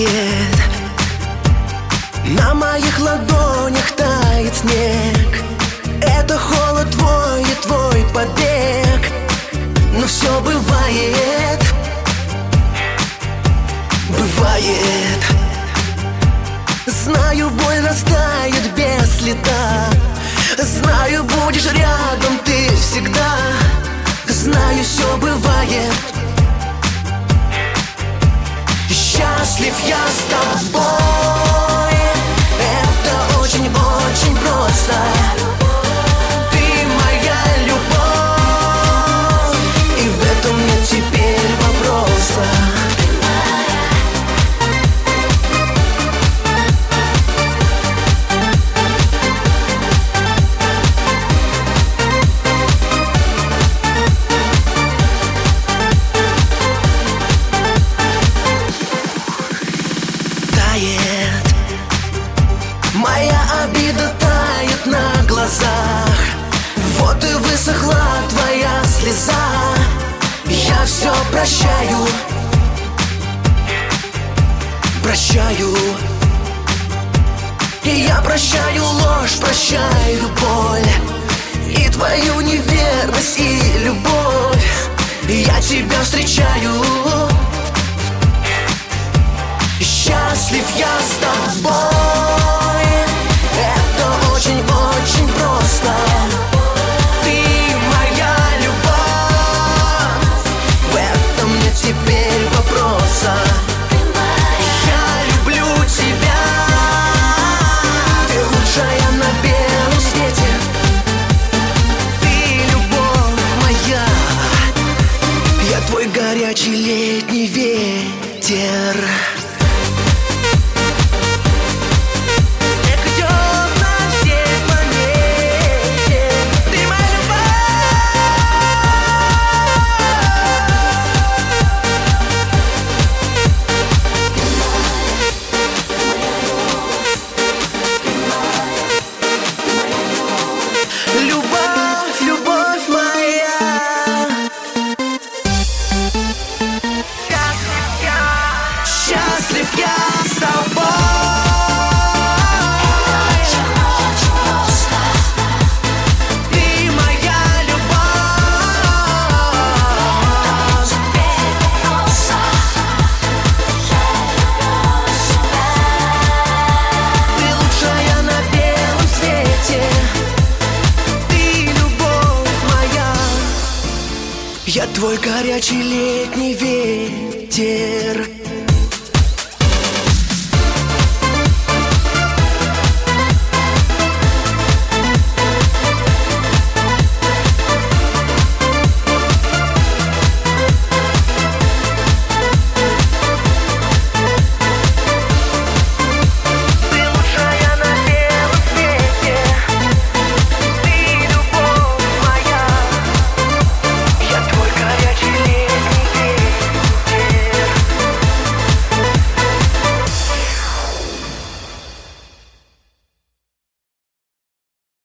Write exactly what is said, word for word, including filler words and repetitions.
бывает. На моих ладонях тает снег. Это холод твой и твой побег. Но все бывает, бывает. Знаю, боль растает без следа. Знаю, будешь рядом ты всегда. Знаю, все бывает. Счастлив я с тобой. Это очень-очень просто. Ты моя любовь, и в этом нет теперь вопроса. Моя обида тает на глазах. Вот и высохла твоя слеза. Я все прощаю, прощаю. И я прощаю ложь, прощаю боль, и твою неверность, и любовь. Я тебя встречаю. Счастлив я с тобой. Это очень-очень просто. Ты моя любовь, в этом нет теперь вопроса. Я люблю тебя. Ты лучшая на белом свете. Ты любовь моя. Я твой горячий летний ветер. Любовь, любовь моя. Счастлив я с тобой. Ты моя любовь. Ты лучшая на белом свете. Я твой горячий летний ветер.